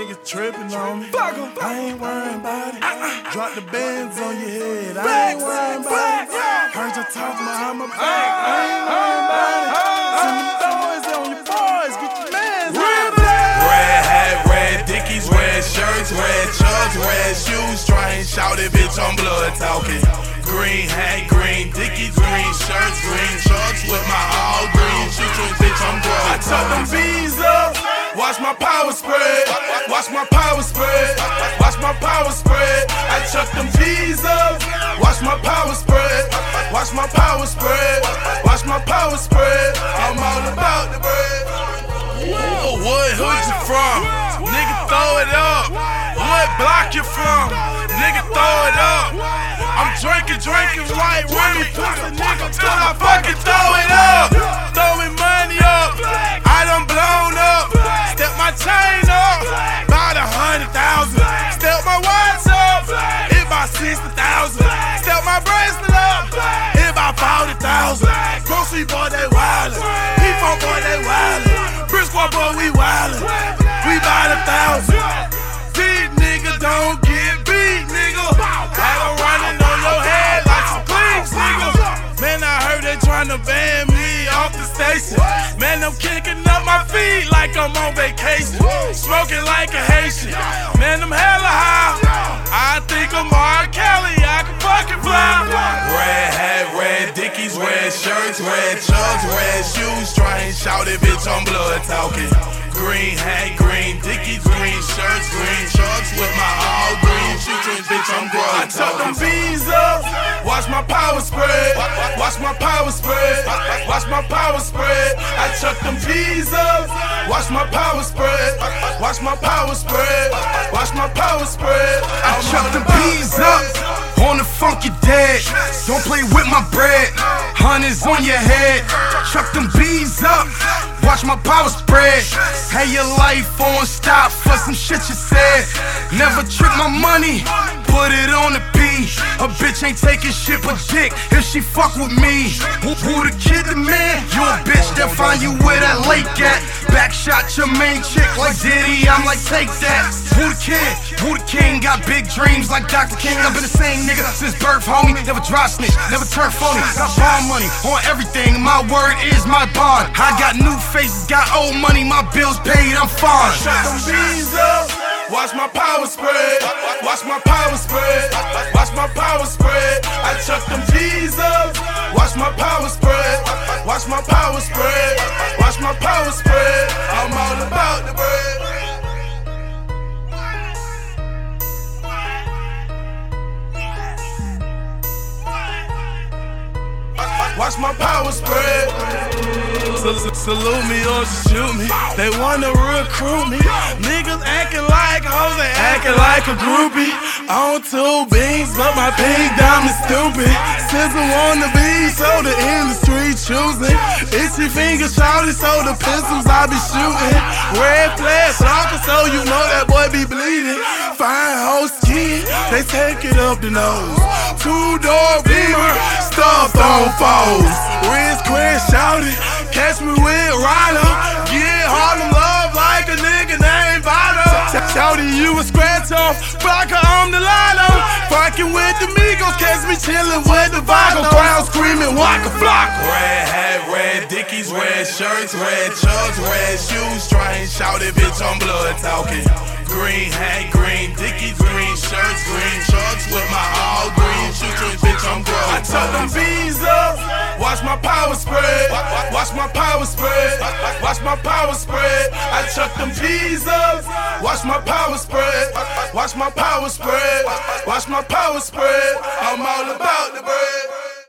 niggas tripping on me. I ain't worrying about it. Drop the bands on your head. I ain't worrying about it. Heard you talking about my back. I ain't worrying about it. Send the boys on your boys. Get your mans on. Red hat, red dickies, red shirts, red chucks, red shoes. Try and shout it, bitch, I'm blood talking. Green hat, green dickies, green shirts, green chucks with my all green shoes, bitch, I'm blood. I tuck them V's up. Watch my power spread. Watch my power spread. Watch my power spread. I chuck them G's up. Watch my power spread. Watch my power spread. Watch my power spread. I'm all about the bread. Whoa, what hood you from? Nigga, throw it up. What block you from? Nigga, throw it up. I'm drinking white Remy, pussy nigga, till I fucking throw it up. Throwing money up. I done blown up. Step my chain up, about 100,000. Step my watch up, it about 60,000. Step my bracelet up, it about 40,000. Grocery boy, they wildin'. P4 boy, they wildin'. Briscoe boy, we wildin'. We bout 1,000. These niggas don't get beat, nigga. I don't running on your head like some cleans, nigga. Man, I heard they tryna ban me off the station. Man, I'm kicking up my feet like I'm on vacation. Smoking like a Haitian. Man, I'm hella high. I think I'm R. Kelly. I can fucking fly. Red hat, red dickies, red shirts, red chucks, red shoes. Try and shout it, bitch, I'm blood talking. Green hat, green dickies, green shirts, green chucks with my all green shoes, bitch, I'm grown. I tuck them V's up. Watch my power spread. Watch my power spread. Watch my power spread. I chuck them G's up. Watch my power spread. Watch my power spread. Watch my power spread. I chuck them P's up on the funky dead. Don't play with my bread. Hundreds on your head. Chuck them B's up. Watch my power spread. Hey, your life on stop for some shit you said. Never trick my money. Put it on the P. A bitch ain't taking shit but dick if she fuck with me. Who the kid, the man? You a bitch, they'll find you where that lake at. Backshot your main chick like Diddy, I'm like, take that. Who the kid? Who the king? Got big dreams like Dr. King. I've been the same nigga since birth, homie. Never dry snitch, never turn phony. Got bond money on everything, my word is my bond. I got new faces, got old money, my bills paid, I'm fine. Shut them B's up. Watch my power spread. Watch my power spread. Watch my power spread. I chuck them G's up. Watch my power spread. Watch my power spread. Watch my power spread. I'm all about the bread. Watch my power spread. Salute me or shoot me. They wanna recruit me. Niggas acting like hoes, they acting like a groupie. On 2 beans, but my pink diamond stupid. Since I wanna be, so the industry choosing. Itchy fingers shouting, so the pistols I be shooting. Red flash talking, so you know that boy be bleeding. Fine hoe skin, they take it up the nose. 2-door Beamer, stuffed on foes. Riz Quinn shouting, catch me with Ryder. Get Harlem love like a nigga named Vado. Shouty, you a scratch off, Flocka on the lotto. Fucking with the Migos, catch me chillin' with the Vago. Crowd screaming, Waka Flock. Red hat, red dickies, red shirts, red chucks, red shoes. Try and shout it, bitch, I'm blood talking. Green hat, green dickies, green shirts, green chucks with my all green shoes, bitch, I'm grown. I tuck them B's up. Watch my power spread. Watch my power spread. Watch my power spread. I chuck them P's up. Watch my power spread. Watch my power spread. Watch my power spread. I'm all about the bread.